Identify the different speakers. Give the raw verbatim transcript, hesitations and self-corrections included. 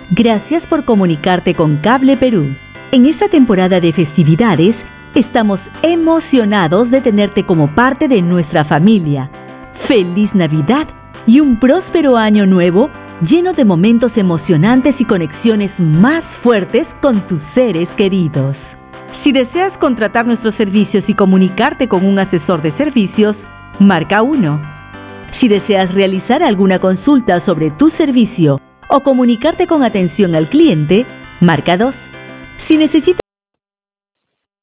Speaker 1: Gracias por comunicarte con Cable Perú. En esta temporada de festividades, estamos emocionados de tenerte como parte de nuestra familia. ¡Feliz Navidad y un próspero año nuevo lleno de momentos emocionantes y conexiones más fuertes con tus seres queridos! Si deseas contratar nuestros servicios y comunicarte con un asesor de servicios, marca uno. Si deseas realizar alguna consulta sobre tu servicio o comunicarte con atención al cliente, marca dos. Si necesitas